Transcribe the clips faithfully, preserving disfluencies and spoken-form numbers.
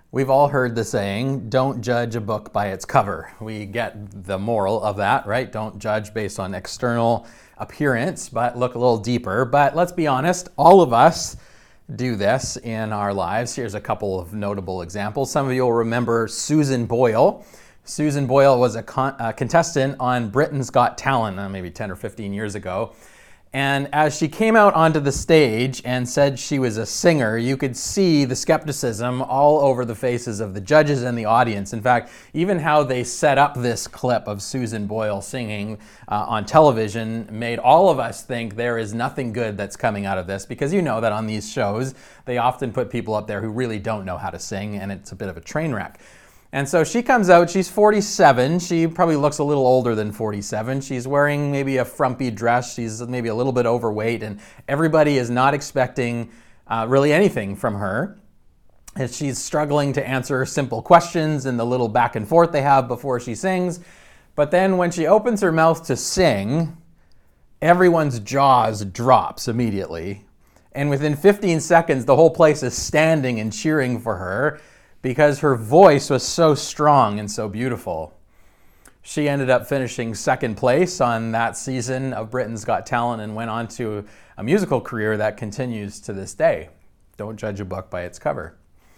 We've all heard the saying, don't judge a book by its cover. We get the moral of that, right? Don't judge based on external appearance, but look a little deeper. But let's be honest, all of us do this in our lives. Here's a couple of notable examples. Some of you will remember Susan Boyle. Susan Boyle was a, con- a contestant on Britain's Got Talent, uh, maybe ten or fifteen years ago. And as she came out onto the stage and said she was a singer, you could see the skepticism all over the faces of the judges and the audience. In fact, even how they set up this clip of Susan Boyle singing uh, on television made all of us think there is nothing good that's coming out of this, because you know that on these shows, they often put people up there who really don't know how to sing, and it's a bit of a train wreck. And so she comes out, she's forty-seven, she probably looks a little older than forty-seven, she's wearing maybe a frumpy dress, she's maybe a little bit overweight, and everybody is not expecting uh, really anything from her. And she's struggling to answer simple questions and the little back and forth they have before she sings. But then when she opens her mouth to sing, everyone's jaws drops immediately. And within fifteen seconds, the whole place is standing and cheering for her, because her voice was so strong and so beautiful. She ended up finishing second place on that season of Britain's Got Talent and went on to a musical career that continues to this day. Don't judge a book by its cover.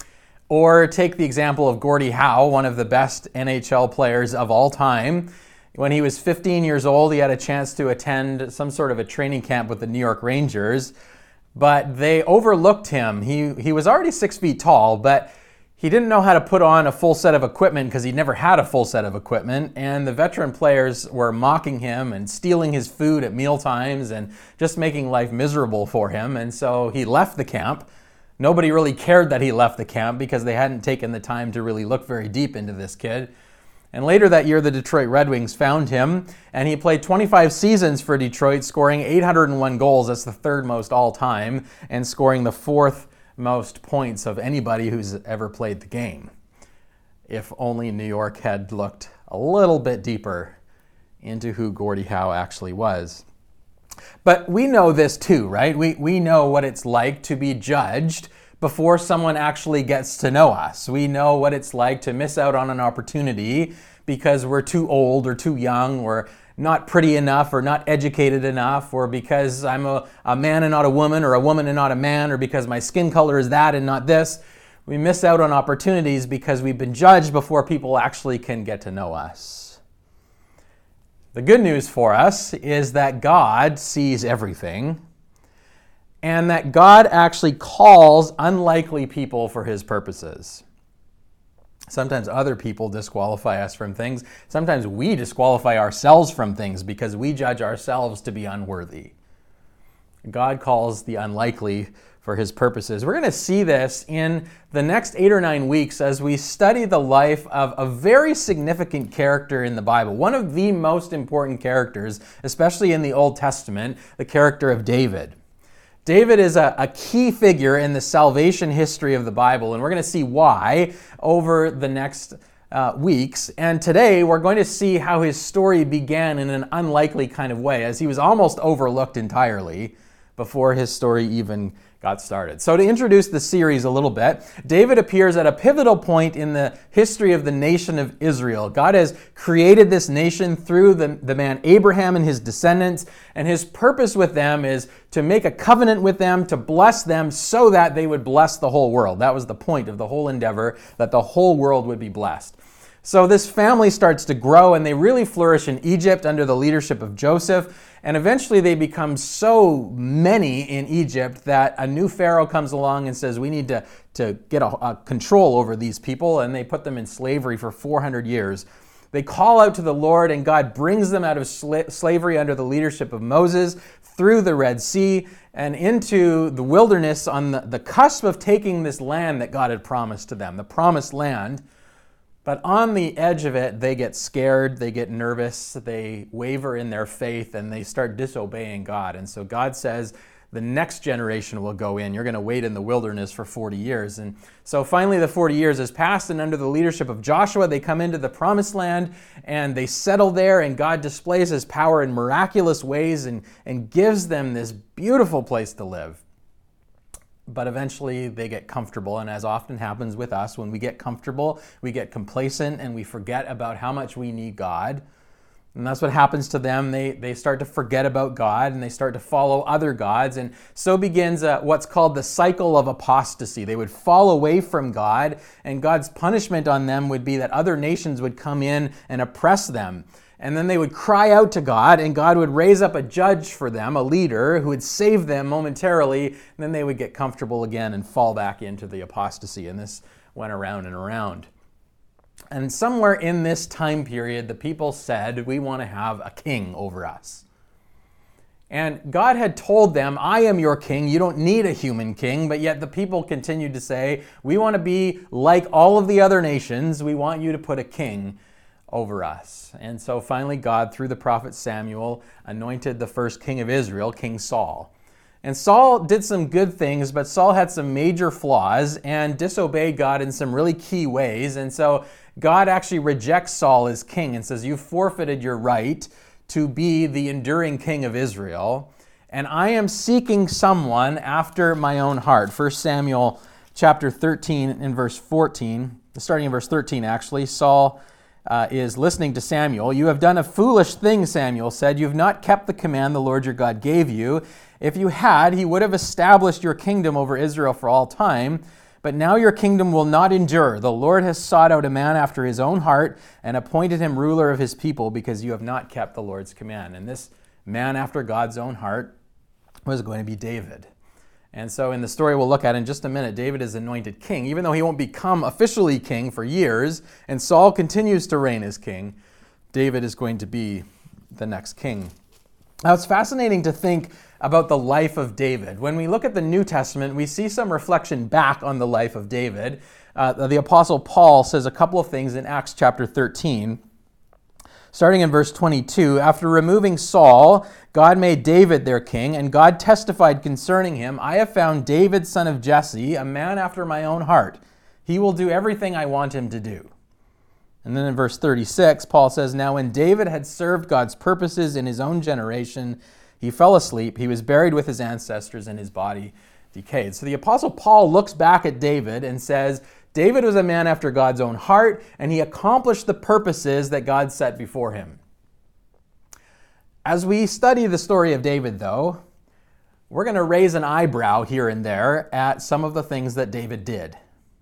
Or take the example of Gordie Howe, one of the best N H L players of all time. When he was fifteen years old, he had a chance to attend some sort of a training camp with the New York Rangers, but they overlooked him. He, he was already six feet tall, but he didn't know how to put on a full set of equipment because he never had a full set of equipment, and the veteran players were mocking him and stealing his food at meal times and just making life miserable for him. And so he left the camp. Nobody really cared that he left the camp because they hadn't taken the time to really look very deep into this kid. And later that year, the Detroit Red Wings found him, and he played twenty-five seasons for Detroit, scoring eight hundred one goals. That's the third most all time, and scoring the fourth most points of anybody who's ever played the game. If only New York had looked a little bit deeper into who Gordie Howe actually was. But we know this too, right? We, we know what it's like to be judged before someone actually gets to know us. We know what it's like to miss out on an opportunity because we're too old or too young or not pretty enough or not educated enough, or because I'm a, a man and not a woman, or a woman and not a man, or because my skin color is that and not this. We miss out on opportunities because we've been judged before people actually can get to know us. The good news for us is that God sees everything, and that God actually calls unlikely people for his purposes. Sometimes other people disqualify us from things. Sometimes we disqualify ourselves from things because we judge ourselves to be unworthy. God calls the unlikely for his purposes. We're going to see this in the next eight or nine weeks as we study the life of a very significant character in the Bible. One of the most important characters, especially in the Old Testament, the character of David. David is a, a key figure in the salvation history of the Bible, and we're going to see why over the next uh, weeks. And today we're going to see how his story began in an unlikely kind of way, as he was almost overlooked entirely before his story even got started. So to introduce the series a little bit, David appears at a pivotal point in the history of the nation of Israel. God has created this nation through the, the man Abraham and his descendants, and his purpose with them is to make a covenant with them, to bless them so that they would bless the whole world. That was the point of the whole endeavor, that the whole world would be blessed. So this family starts to grow, and they really flourish in Egypt under the leadership of Joseph. And eventually they become so many in Egypt that a new Pharaoh comes along and says, we need to, to get a, a control over these people. And they put them in slavery for four hundred years. They call out to the Lord, and God brings them out of sla- slavery under the leadership of Moses through the Red Sea and into the wilderness on the, the cusp of taking this land that God had promised to them, the promised land. But on the edge of it, they get scared, they get nervous, they waver in their faith, and they start disobeying God. And so God says, the next generation will go in. You're going to wait in the wilderness for forty years. And so finally the forty years has passed, and under the leadership of Joshua, they come into the promised land, and they settle there, and God displays his power in miraculous ways and, and gives them this beautiful place to live. but eventually they get comfortable. And as often happens with us, when we get comfortable, we get complacent and we forget about how much we need God. And that's what happens to them. They they start to forget about God and they start to follow other gods. And so begins uh, what's called the cycle of apostasy. They would fall away from God, and God's punishment on them would be that other nations would come in and oppress them. And then they would cry out to God, and God would raise up a judge for them, a leader who would save them momentarily. And then they would get comfortable again and fall back into the apostasy. And this went around and around. And somewhere in this time period, the people said, we want to have a king over us. And God had told them, I am your king. You don't need a human king. But yet the people continued to say, we want to be like all of the other nations. We want you to put a king over us. And so finally God, through the prophet Samuel, anointed the first king of Israel, King Saul. And Saul did some good things, but Saul had some major flaws and disobeyed God in some really key ways. And so God actually rejects Saul as king and says, you forfeited your right to be the enduring king of Israel. And I am seeking someone after my own heart. First Samuel chapter thirteen and verse fourteen, starting in verse thirteen actually, Saul Uh, is listening to Samuel. You have done a foolish thing, Samuel said. You have not kept the command the Lord your God gave you. If you had, he would have established your kingdom over Israel for all time. But now your kingdom will not endure. The Lord has sought out a man after his own heart and appointed him ruler of his people because you have not kept the Lord's command. And this man after God's own heart was going to be David. And so in the story we'll look at in just a minute, David is anointed king, even though he won't become officially king for years, and Saul continues to reign as king. David is going to be the next king. Now it's fascinating to think about the life of David. When we look at the New Testament, we see some reflection back on the life of David. Uh, the Apostle Paul says a couple of things in Acts chapter thirteen. Starting in verse twenty-two, after removing Saul, God made David their king, and God testified concerning him, I have found David, son of Jesse, a man after my own heart. He will do everything I want him to do. And then in verse thirty-six, Paul says, now when David had served God's purposes in his own generation, he fell asleep, he was buried with his ancestors, and his body decayed. So the Apostle Paul looks back at David and says, David was a man after God's own heart, and he accomplished the purposes that God set before him. As we study the story of David, though, we're going to raise an eyebrow here and there at some of the things that David did.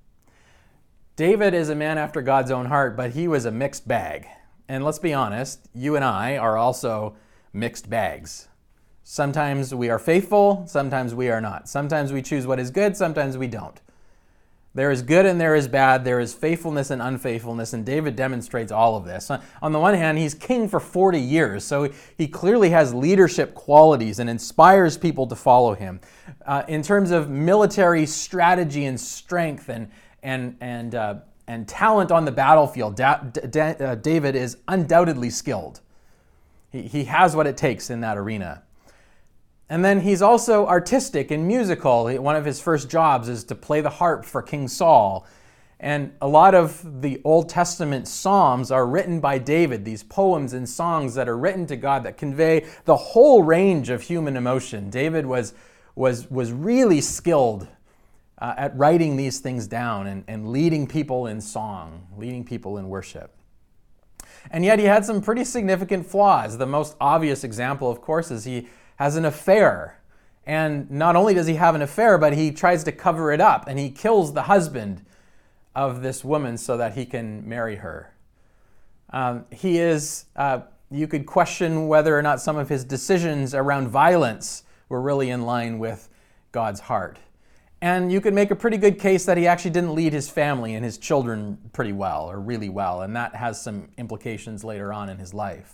David is a man after God's own heart, but he was a mixed bag. And let's be honest, you and I are also mixed bags. Sometimes we are faithful, sometimes we are not. Sometimes we choose what is good, sometimes we don't. There is good and there is bad. There is faithfulness and unfaithfulness, and David demonstrates all of this. On the one hand, he's king for forty years, so he clearly has leadership qualities and inspires people to follow him. Uh, in terms of military strategy and strength and and and uh, and talent on the battlefield, da- da- uh, David is undoubtedly skilled. He he has what it takes in that arena. And then he's also artistic and musical. One of his first jobs is to play the harp for King Saul. And a lot of the Old Testament psalms are written by David, these poems and songs that are written to God that convey the whole range of human emotion. David was, was, was really skilled uh, at writing these things down and, and leading people in song, leading people in worship. And yet he had some pretty significant flaws. The most obvious example, of course, is he has an affair. And not only does he have an affair, but he tries to cover it up, and he kills the husband of this woman so that he can marry her. Um, he is, uh, you could question whether or not some of his decisions around violence were really in line with God's heart. And you could make a pretty good case that he actually didn't lead his family and his children pretty well, or really well, and that has some implications later on in his life.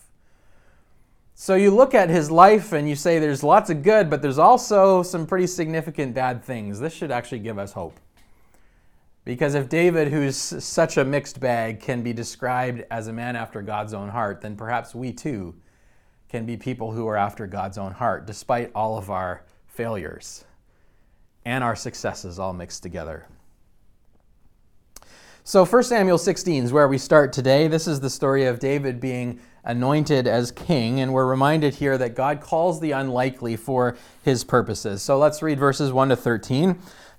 So you look at his life and you say there's lots of good, but there's also some pretty significant bad things. This should actually give us hope. Because if David, who's such a mixed bag, can be described as a man after God's own heart, then perhaps we too can be people who are after God's own heart, despite all of our failures and our successes all mixed together. So First Samuel sixteen is where we start today. This is the story of David being anointed as king, and we're reminded here that God calls the unlikely for his purposes. So let's read verses one to thirteen.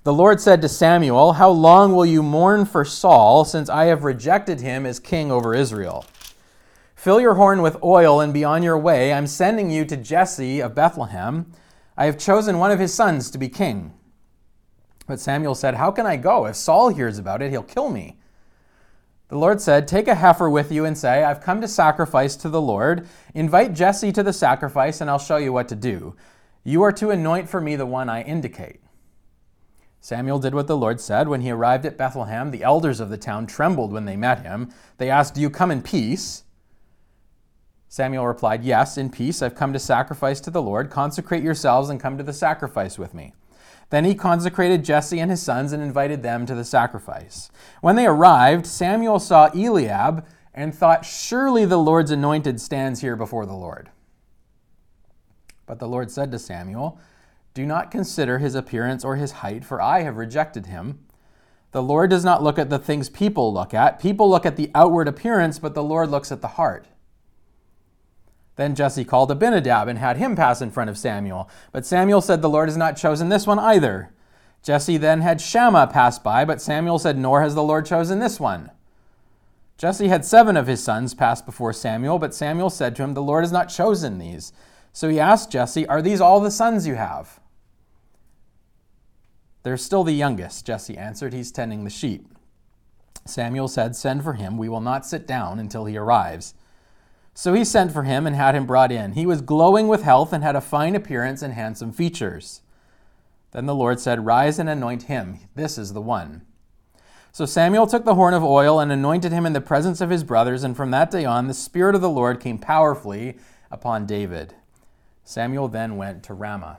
The Lord said to Samuel, "How long will you mourn for Saul, since I have rejected him as king over Israel? Fill your horn with oil and be on your way. I'm sending you to Jesse of Bethlehem. I have chosen one of his sons to be king." But Samuel said, "How can I go? If Saul hears about it, he'll kill me." The Lord said, "Take a heifer with you and say, 'I've come to sacrifice to the Lord. Invite Jesse to the sacrifice, and I'll show you what to do. You are to anoint for me the one I indicate.'" Samuel did what the Lord said. When he arrived at Bethlehem, the elders of the town trembled when they met him. They asked, "Do you come in peace?" Samuel replied, "Yes, in peace. I've come to sacrifice to the Lord. Consecrate yourselves and come to the sacrifice with me." Then he consecrated Jesse and his sons and invited them to the sacrifice. When they arrived, Samuel saw Eliab and thought, "Surely the Lord's anointed stands here before the Lord." But the Lord said to Samuel, "Do not consider his appearance or his height, for I have rejected him. The Lord does not look at the things people look at. People look at the outward appearance, but the Lord looks at the heart." Then Jesse called Abinadab and had him pass in front of Samuel. But Samuel said, "The Lord has not chosen this one either." Jesse then had Shammah pass by, but Samuel said, "Nor has the Lord chosen this one." Jesse had seven of his sons pass before Samuel, but Samuel said to him, "The Lord has not chosen these." So he asked Jesse, "Are these all the sons you have?" "They're still the youngest," Jesse answered. "He's tending the sheep." Samuel said, "Send for him. We will not sit down until he arrives." So he sent for him and had him brought in. He was glowing with health and had a fine appearance and handsome features. Then the Lord said, "Rise and anoint him. This is the one." So Samuel took the horn of oil and anointed him in the presence of his brothers, and from that day on the Spirit of the Lord came powerfully upon David. Samuel then went to Ramah.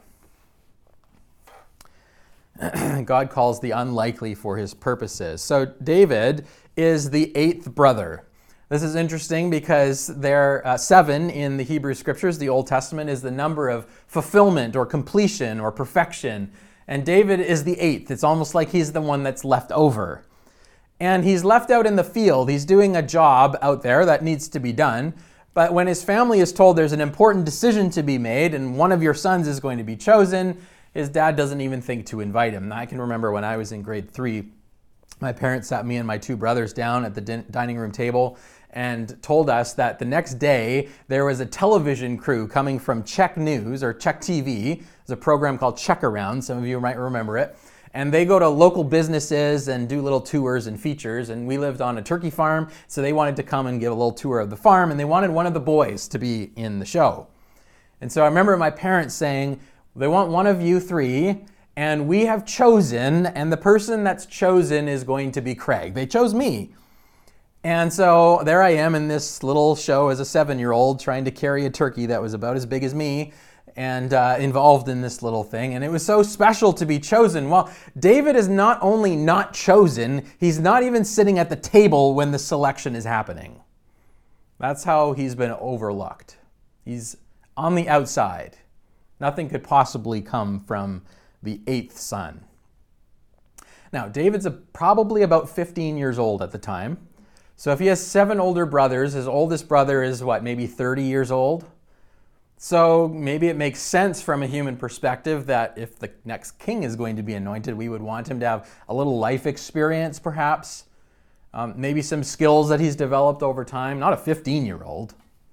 God calls the unlikely for his purposes. So David is the eighth brother. This is interesting because there are uh, seven in the Hebrew Scriptures. The Old Testament is the number of fulfillment or completion or perfection. And David is the eighth. It's almost like he's the one that's left over. And he's left out in the field. He's doing a job out there that needs to be done. But when his family is told there's an important decision to be made and one of your sons is going to be chosen, his dad doesn't even think to invite him. I can remember when I was in grade three, my parents sat me and my two brothers down at the din- dining room table and told us that the next day there was a television crew coming from Czech News or Czech T V. There's a program called Czech Around. Some of you might remember it. And they go to local businesses and do little tours and features. And we lived on a turkey farm, so they wanted to come and give a little tour of the farm. And they wanted one of the boys to be in the show. And so I remember my parents saying, "They want one of you three, and we have chosen, and the person that's chosen is going to be Craig." They chose me. And so there I am in this little show as a seven-year-old trying to carry a turkey that was about as big as me and uh, involved in this little thing. And it was so special to be chosen. Well, David is not only not chosen, he's not even sitting at the table when the selection is happening. That's how he's been overlooked. He's on the outside. Nothing could possibly come from the eighth son. Now, David's a, probably about fifteen years old at the time. So if he has seven older brothers, his oldest brother is what, maybe thirty years old? So maybe it makes sense from a human perspective that if the next king is going to be anointed, we would want him to have a little life experience perhaps, um, maybe some skills that he's developed over time, not a fifteen-year-old.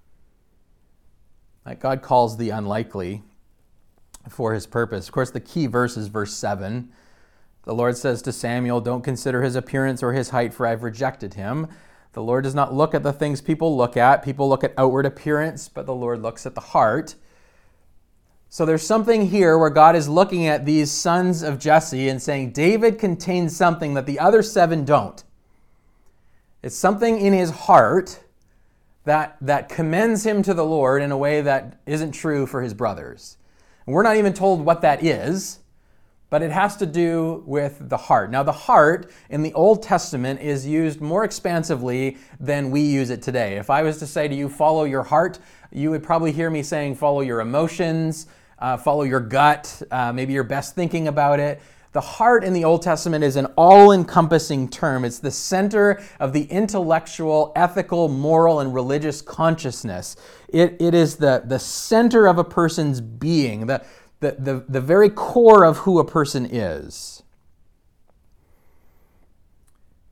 Like God calls the unlikely for his purpose. Of course, the key verse is verse seven. The Lord says to Samuel, "Don't consider his appearance or his height, for I've rejected him." The Lord does not look at the things people look at. People look at outward appearance, but the Lord looks at the heart. So there's something here where God is looking at these sons of Jesse and saying, David contains something that the other seven don't. It's something in his heart that, that commends him to the Lord in a way that isn't true for his brothers. And we're not even told what that is, but it has to do with the heart. Now, the heart in the Old Testament is used more expansively than we use it today. If I was to say to you, follow your heart, you would probably hear me saying follow your emotions, uh, follow your gut, uh, maybe your best thinking about it. The heart in the Old Testament is an all-encompassing term. It's the center of the intellectual, ethical, moral, and religious consciousness. It, it is the, the center of a person's being, the The, the, the very core of who a person is.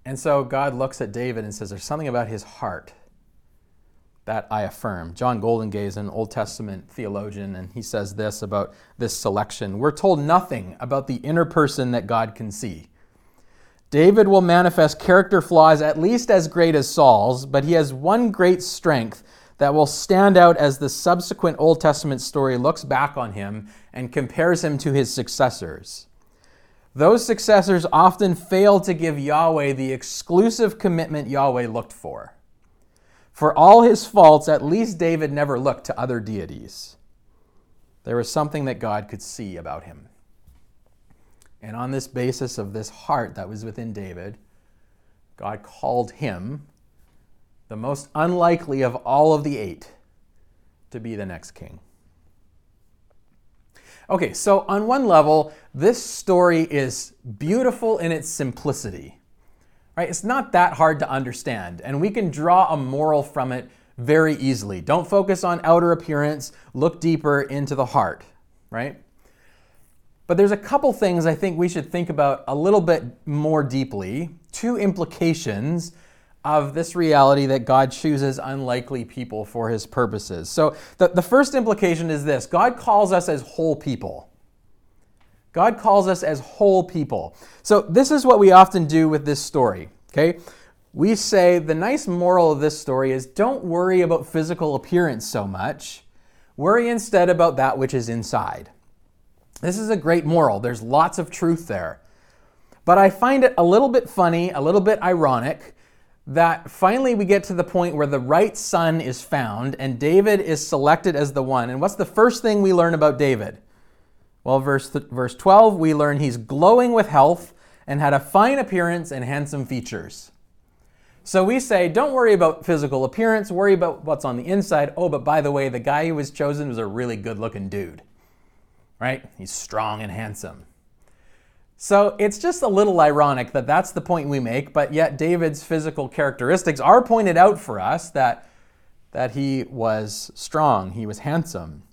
And so God looks at David and says, there's something about his heart that I affirm. John Goldingay is an Old Testament theologian, and he says this about this selection. We're told nothing about the inner person that God can see. David will manifest character flaws at least as great as Saul's, but he has one great strength that will stand out as the subsequent Old Testament story looks back on him and compares him to his successors. Those successors often fail to give Yahweh the exclusive commitment Yahweh looked for. For all his faults, at least David never looked to other deities. There was something that God could see about him. And on this basis of this heart that was within David, God called him, the most unlikely of all of the eight, to be the next king. Okay, so on one level, this story is beautiful in its simplicity, right? It's not that hard to understand, and we can draw a moral from it very easily. Don't focus on outer appearance, look deeper into the heart, right? But there's a couple things I think we should think about a little bit more deeply, two implications of this reality that God chooses unlikely people for his purposes. So the, the first implication is this: God calls us as whole people. God calls us as whole people. So this is what we often do with this story, okay? We say the nice moral of this story is don't worry about physical appearance so much. Worry instead about that which is inside. This is a great moral. There's lots of truth there. But I find it a little bit funny, a little bit ironic, that finally we get to the point where the right son is found and David is selected as the one. And what's the first thing we learn about David? Well, verse, th- verse twelve, we learn he's glowing with health and had a fine appearance and handsome features. So we say, don't worry about physical appearance, worry about what's on the inside. Oh, but by the way, the guy who was chosen was a really good-looking dude, right? He's strong and handsome. So it's just a little ironic that that's the point we make, but yet David's physical characteristics are pointed out for us, that, that he was strong, he was handsome.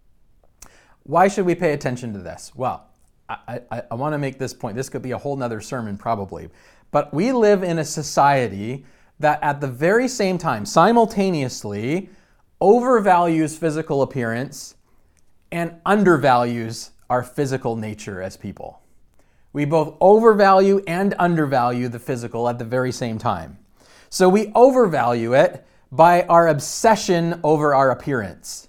Why should we pay attention to this? Well, I, I, I want to make this point. This could be a whole nother sermon probably. But we live in a society that at the very same time, simultaneously, overvalues physical appearance and undervalues our physical nature as people. We both overvalue and undervalue the physical at the very same time. So we overvalue it by our obsession over our appearance,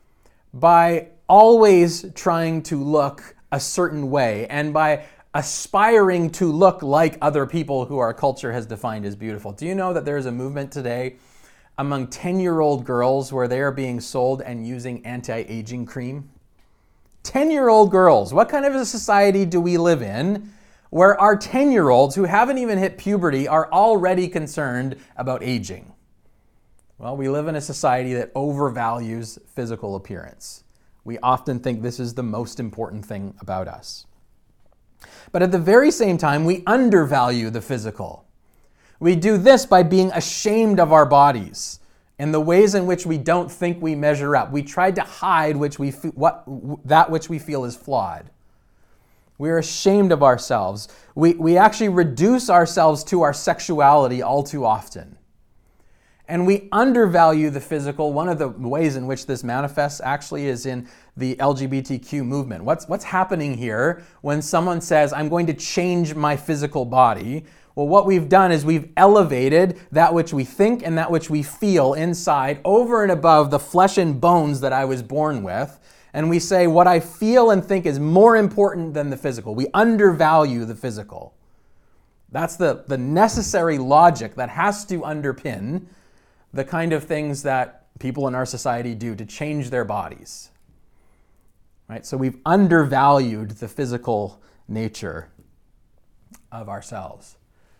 by always trying to look a certain way, and by aspiring to look like other people who our culture has defined as beautiful. Do you know that there is a movement today among ten-year-old girls where they are being sold and using anti-aging cream? ten-year-old girls. What kind of a society do we live in where our ten-year-olds who haven't even hit puberty are already concerned about aging? Well, we live in a society that overvalues physical appearance. We often think this is the most important thing about us. But at the very same time, we undervalue the physical. We do this by being ashamed of our bodies and the ways in which we don't think we measure up. We try to hide which we fe- what, that which we feel is flawed. We're ashamed of ourselves. We, we actually reduce ourselves to our sexuality all too often. And we undervalue the physical. One of the ways in which this manifests actually is in the L G B T Q movement. What's, what's happening here when someone says, I'm going to change my physical body? Well, what we've done is we've elevated that which we think and that which we feel inside over and above the flesh and bones that I was born with. And we say what I feel and think is more important than the physical. We undervalue the physical. That's the, the necessary logic that has to underpin the kind of things that people in our society do to change their bodies. Right? So we've undervalued the physical nature of ourselves.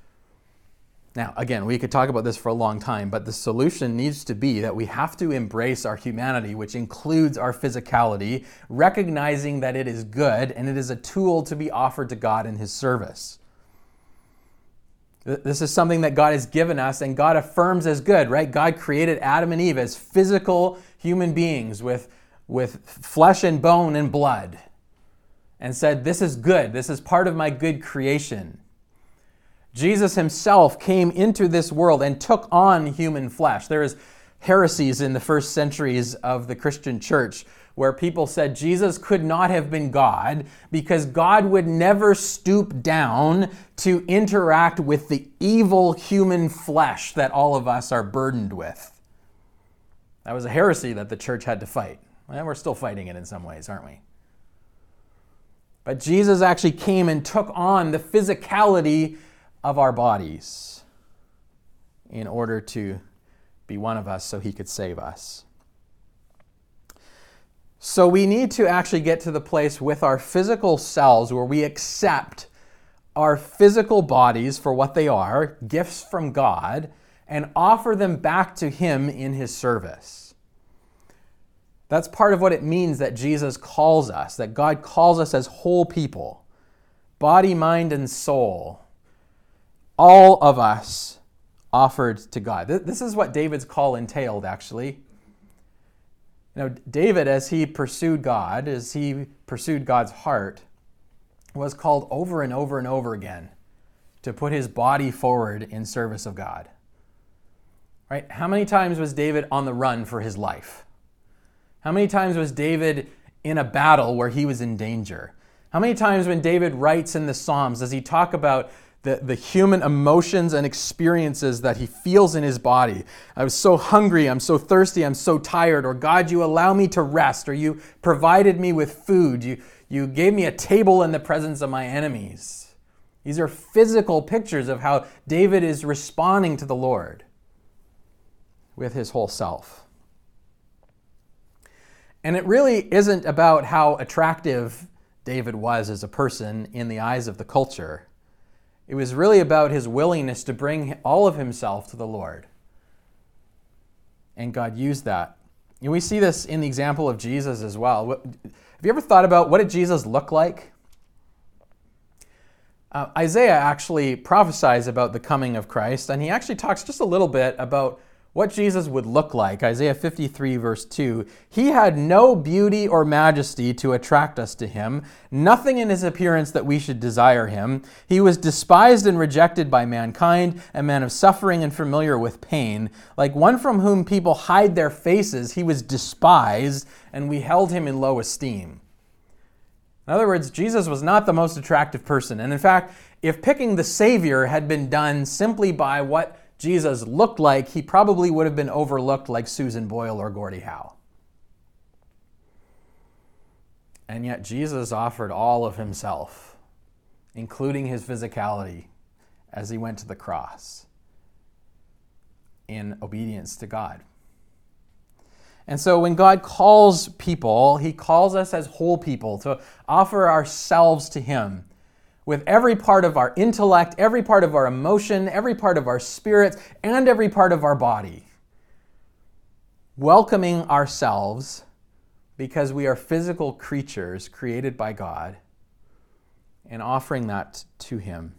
Now, again, we could talk about this for a long time, but the solution needs to be that we have to embrace our humanity, which includes our physicality, recognizing that it is good and it is a tool to be offered to God in His service. This is something that God has given us and God affirms as good, right? God created Adam and Eve as physical human beings with, with flesh and bone and blood and said, this is good. This is part of my good creation. Jesus himself came into this world and took on human flesh. There is heresies in the first centuries of the Christian church where people said Jesus could not have been God because God would never stoop down to interact with the evil human flesh that all of us are burdened with. That was a heresy that the church had to fight. And we're still fighting it in some ways, aren't we? But Jesus actually came and took on the physicality of our bodies in order to be one of us so he could save us. So we need to actually get to the place with our physical selves where we accept our physical bodies for what they are, gifts from God, and offer them back to him in his service. That's part of what it means that Jesus calls us, that God calls us as whole people, body, mind, and soul. All of us offered to God. This is what David's call entailed, actually. You know, David, as he pursued God, as he pursued God's heart, was called over and over and over again to put his body forward in service of God. Right? How many times was David on the run for his life? How many times was David in a battle where he was in danger? How many times when David writes in the Psalms does he talk about the, the human emotions and experiences that he feels in his body? I was so hungry, I'm so thirsty, I'm so tired, or God, you allow me to rest, or you provided me with food, you, you gave me a table in the presence of my enemies. These are physical pictures of how David is responding to the Lord with his whole self. And it really isn't about how attractive David was as a person in the eyes of the culture. It was really about his willingness to bring all of himself to the Lord. And God used that. And we see this in the example of Jesus as well. Have you ever thought about what did Jesus look like? Uh, Isaiah actually prophesies about the coming of Christ, and he actually talks just a little bit about what Jesus would look like. Isaiah fifty-three verse two, he had no beauty or majesty to attract us to him, nothing in his appearance that we should desire him. He was despised and rejected by mankind, a man of suffering and familiar with pain. Like one from whom people hide their faces, he was despised, and we held him in low esteem. In other words, Jesus was not the most attractive person. And in fact, if picking the Savior had been done simply by what Jesus looked like, he probably would have been overlooked like Susan Boyle or Gordie Howe. And yet Jesus offered all of himself, including his physicality, as he went to the cross in obedience to God. And so when God calls people, he calls us as whole people to offer ourselves to him with every part of our intellect, every part of our emotion, every part of our spirit, and every part of our body. Welcoming ourselves because we are physical creatures created by God and offering that to him.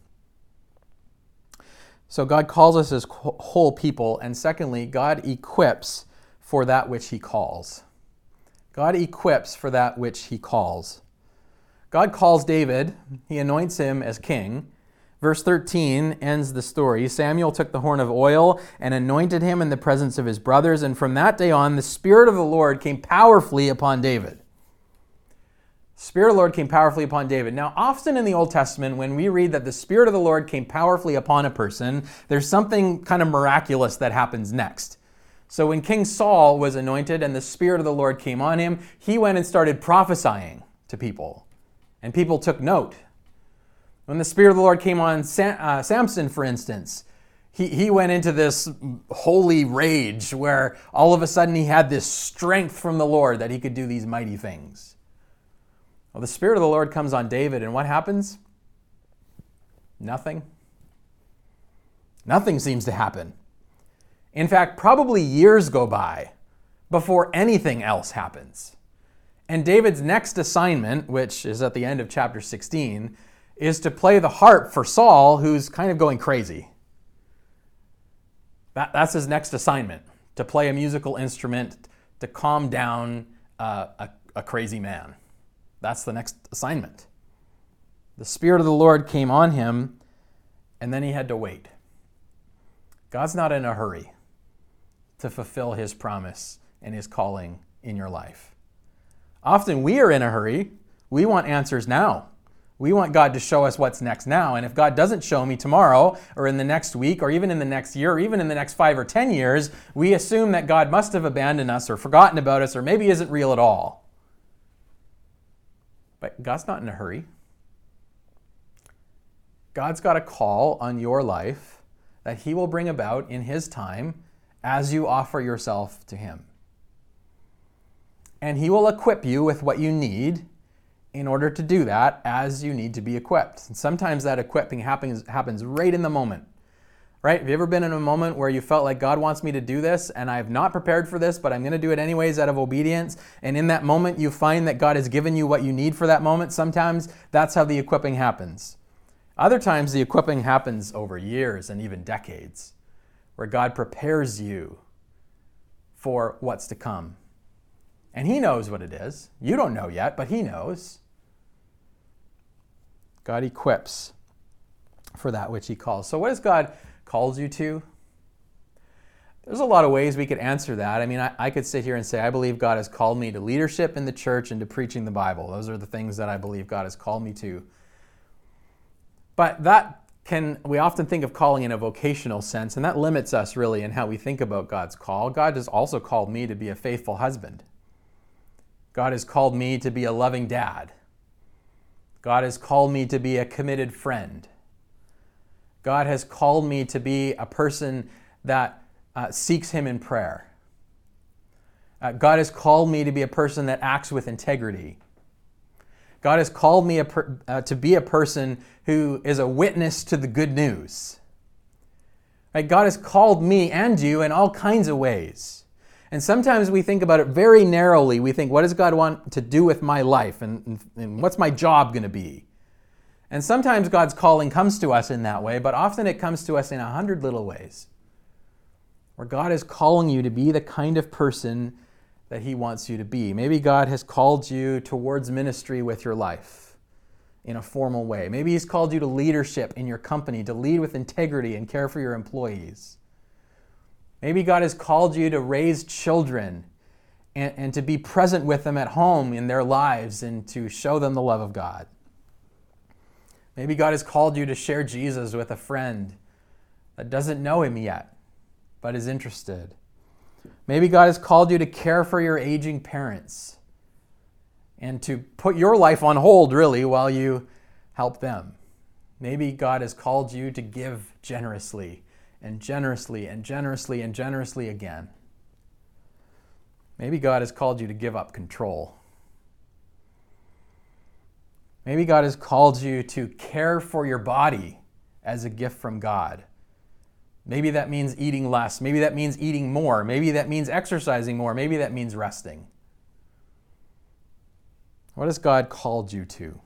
So God calls us as whole people, and secondly, God equips for that which he calls. God equips for that which he calls. God calls David, he anoints him as king. Verse thirteen ends the story. Samuel took the horn of oil and anointed him in the presence of his brothers, and from that day on, the Spirit of the Lord came powerfully upon David. The Spirit of the Lord came powerfully upon David. Now, often in the Old Testament, when we read that the Spirit of the Lord came powerfully upon a person, there's something kind of miraculous that happens next. So when King Saul was anointed and the Spirit of the Lord came on him, he went and started prophesying to people. And people took note. When the Spirit of the Lord came on Sam, uh, Samson, for instance, he, he went into this holy rage where all of a sudden he had this strength from the Lord that he could do these mighty things. Well, the Spirit of the Lord comes on David, and what happens? Nothing. Nothing seems to happen. In fact, probably years go by before anything else happens. And David's next assignment, which is at the end of chapter sixteen, is to play the harp for Saul, who's kind of going crazy. That, that's his next assignment, to play a musical instrument to calm down uh, a, a crazy man. That's the next assignment. The Spirit of the Lord came on him, and then he had to wait. God's not in a hurry to fulfill his promise and his calling in your life. Often we are in a hurry. We want answers now. We want God to show us what's next now. And if God doesn't show me tomorrow or in the next week or even in the next year or even in the next five or ten years, we assume that God must have abandoned us or forgotten about us or maybe isn't real at all. But God's not in a hurry. God's got a call on your life that he will bring about in his time as you offer yourself to him. And he will equip you with what you need in order to do that as you need to be equipped. And sometimes that equipping happens, happens right in the moment, right? Have you ever been in a moment where you felt like God wants me to do this and I've not prepared for this, but I'm going to do it anyways out of obedience? And in that moment, you find that God has given you what you need for that moment. Sometimes that's how the equipping happens. Other times the equipping happens over years and even decades, where God prepares you for what's to come. And he knows what it is. You don't know yet, but he knows. God equips for that which he calls. So what has God called you to? There's a lot of ways we could answer that. I mean, I, I could sit here and say, I believe God has called me to leadership in the church and to preaching the Bible. Those are the things that I believe God has called me to. But that can, we often think of calling in a vocational sense, and that limits us really in how we think about God's call. God has also called me to be a faithful husband. God has called me to be a loving dad. God has called me to be a committed friend. God has called me to be a person that uh, seeks him in prayer. Uh, God has called me to be a person that acts with integrity. God has called me a per, uh, to be a person who is a witness to the good news. Right? God has called me and you in all kinds of ways. And sometimes we think about it very narrowly. We think, what does God want to do with my life? And, and, and what's my job going to be? And sometimes God's calling comes to us in that way, but often it comes to us in a hundred little ways, where God is calling you to be the kind of person that he wants you to be. Maybe God has called you towards ministry with your life in a formal way. Maybe he's called you to leadership in your company, to lead with integrity and care for your employees. Maybe God has called you to raise children and, and to be present with them at home in their lives and to show them the love of God. Maybe God has called you to share Jesus with a friend that doesn't know him yet, but is interested. Maybe God has called you to care for your aging parents and to put your life on hold, really, while you help them. Maybe God has called you to give generously and generously and generously and generously again. Maybe God has called you to give up control. Maybe God has called you to care for your body as a gift from God. Maybe that means eating less. Maybe that means eating more. Maybe that means exercising more. Maybe that means resting. What has God called you to?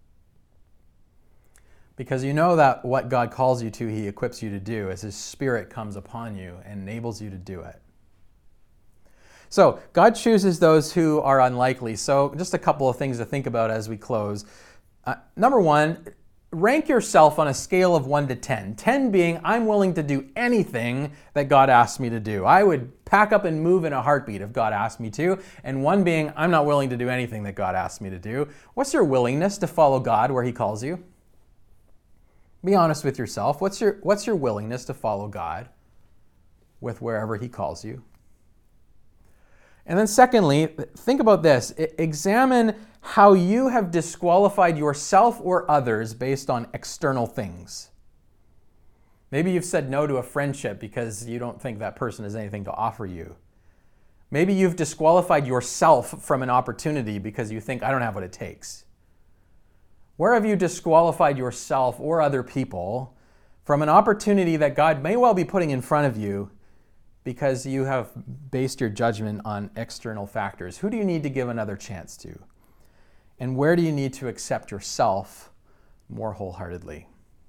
Because you know that what God calls you to, he equips you to do as his Spirit comes upon you and enables you to do it. So God chooses those who are unlikely. So just a couple of things to think about as we close. Uh, number one, rank yourself on a scale of one to ten. ten being, I'm willing to do anything that God asks me to do. I would pack up and move in a heartbeat if God asked me to. And one being, I'm not willing to do anything that God asks me to do. What's your willingness to follow God where he calls you? Be honest with yourself. What's your, what's your willingness to follow God with wherever he calls you? And then secondly, think about this. Examine how you have disqualified yourself or others based on external things. Maybe you've said no to a friendship because you don't think that person has anything to offer you. Maybe you've disqualified yourself from an opportunity because you think, I don't have what it takes. Where have you disqualified yourself or other people from an opportunity that God may well be putting in front of you because you have based your judgment on external factors? Who do you need to give another chance to? And where do you need to accept yourself more wholeheartedly?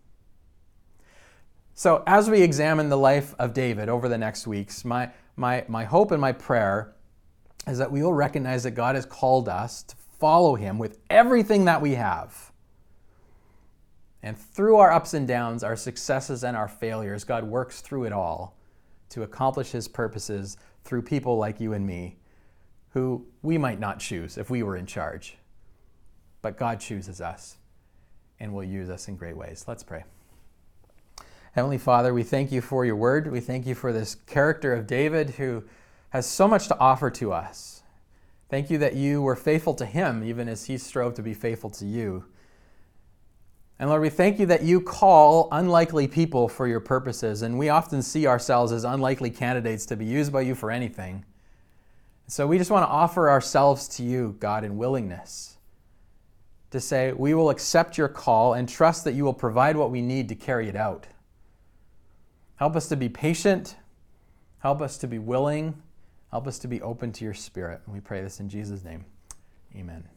So as we examine the life of David over the next weeks, my, my, my hope and my prayer is that we will recognize that God has called us to follow him with everything that we have. And through our ups and downs, our successes and our failures, God works through it all to accomplish his purposes through people like you and me, who we might not choose if we were in charge. But God chooses us and will use us in great ways. Let's pray. Heavenly Father, we thank you for your word. We thank you for this character of David who has so much to offer to us. Thank you that you were faithful to him even as he strove to be faithful to you. And Lord, we thank you that you call unlikely people for your purposes, and we often see ourselves as unlikely candidates to be used by you for anything. So we just want to offer ourselves to you, God, in willingness to say we will accept your call and trust that you will provide what we need to carry it out. Help us to be patient. Help us to be willing. Help us to be open to your Spirit. And we pray this in Jesus' name. Amen.